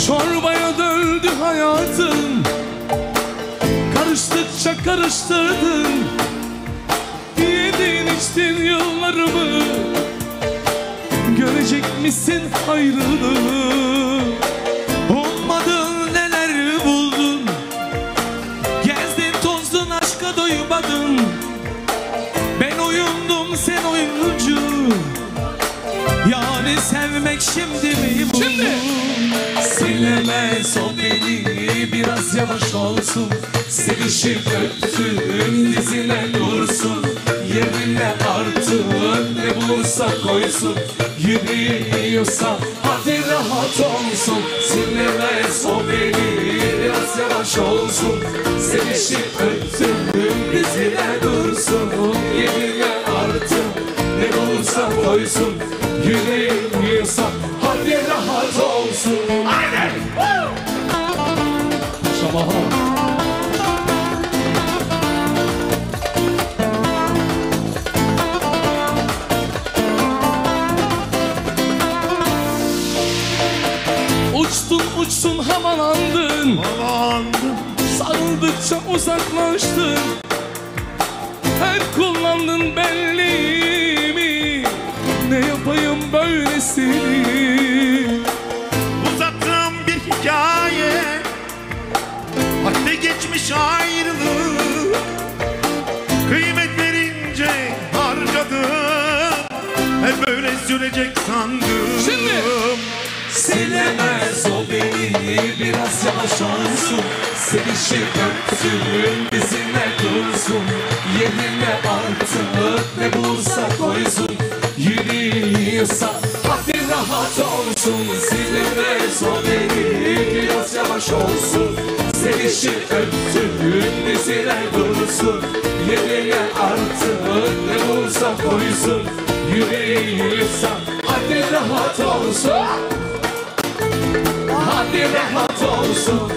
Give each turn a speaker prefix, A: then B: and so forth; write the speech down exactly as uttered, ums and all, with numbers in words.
A: Çorbaya döndü hayatım, karıştıkça karıştırdın. Yedin içtin yıllarımı, görecek misin hayrını? Ummadın neler buldun, gezdin tozdun aşka doymadın. Ben oyundum sen oyuncu, yani sevmek şimdi mi bu? Şimdi. Silemez o beni, biraz yavaş olsun. Sevişip öptüm dizine dursun. Yerine artık ne bulursa koysun. Yürüyorsa hadi rahat olsun. Silemez o beni, biraz yavaş olsun. Sevişip öptüm dizine dursun. Yerine artık ne bulursa koysun. Yürüyorsa hadi rahat olsun. Aynen. Şabaha. Uçtun uçtun havalandın, havalandın. Sarıldıkça uzaklaştın. Hep kullandın belliğimi, ne yapayım böylesini?
B: Uzattığım bir hikaye, vakti geçmiş ayrılık. Kıymet verince harcadım, hep böyle sürecek sandım.
A: Şimdi.
C: Silemez o beni, biraz yavaş olsun. Sevişip öptüm dizine dursun. Yerine artık ne bulursa koysun. Yürüyorsa hadi rahat olsun. Silemez o beni, biraz yavaş olsun. Sevişip öptüm dizine dursun. Yerine artık ne bulursa koysun. Yürüyorsa hadi rahat olsun. Hadi rahat olsun.